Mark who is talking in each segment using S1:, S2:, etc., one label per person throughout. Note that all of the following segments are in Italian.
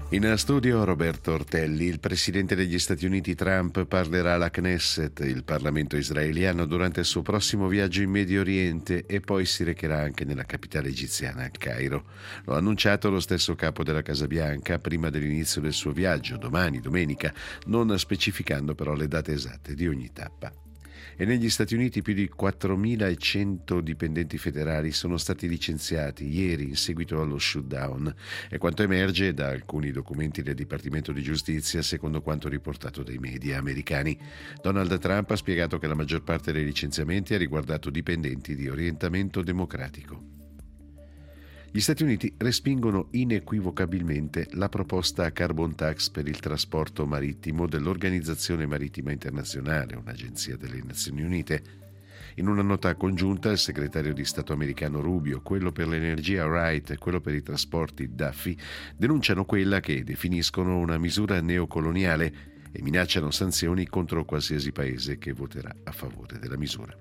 S1: In studio Roberto Ortelli. Il presidente degli Stati Uniti Trump parlerà alla Knesset, il Parlamento israeliano, durante il suo prossimo viaggio in Medio Oriente e poi si recherà anche nella capitale egiziana, il Cairo. Lo ha annunciato lo stesso capo della Casa Bianca prima dell'inizio del suo viaggio, domani, domenica, non specificando però le date esatte di ogni tappa. E negli Stati Uniti più di 4.100 dipendenti federali sono stati licenziati ieri in seguito allo shutdown, è quanto emerge da alcuni documenti del Dipartimento di Giustizia secondo quanto riportato dai media americani. Donald Trump ha spiegato che la maggior parte dei licenziamenti ha riguardato dipendenti di orientamento democratico. Gli Stati Uniti respingono inequivocabilmente la proposta carbon tax per il trasporto marittimo dell'Organizzazione Marittima Internazionale, un'agenzia delle Nazioni Unite. In una nota congiunta, il segretario di Stato americano Rubio, quello per l'energia Wright e quello per i trasporti Duffy denunciano quella che definiscono una misura neocoloniale e minacciano sanzioni contro qualsiasi paese che voterà a favore della misura.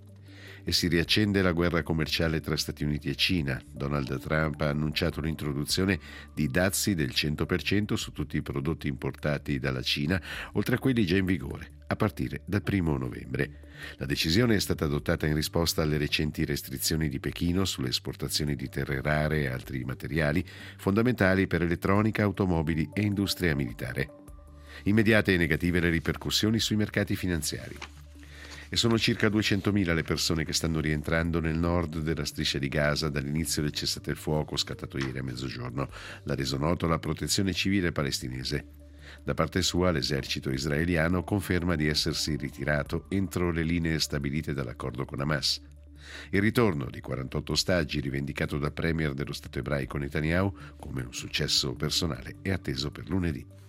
S1: E si riaccende la guerra commerciale tra Stati Uniti e Cina. Donald Trump ha annunciato l'introduzione di dazi del 100% su tutti i prodotti importati dalla Cina, oltre a quelli già in vigore, a partire dal 1 novembre. La decisione è stata adottata in risposta alle recenti restrizioni di Pechino sulle esportazioni di terre rare e altri materiali fondamentali per elettronica, automobili e industria militare. Immediate e negative le ripercussioni sui mercati finanziari. E sono circa 200.000 le persone che stanno rientrando nel nord della striscia di Gaza dall'inizio del cessate il fuoco scattato ieri a mezzogiorno. L'ha reso noto la protezione civile palestinese. Da parte sua l'esercito israeliano conferma di essersi ritirato entro le linee stabilite dall'accordo con Hamas. Il ritorno di 48 ostaggi rivendicato dal premier dello Stato ebraico Netanyahu come un successo personale è atteso per lunedì.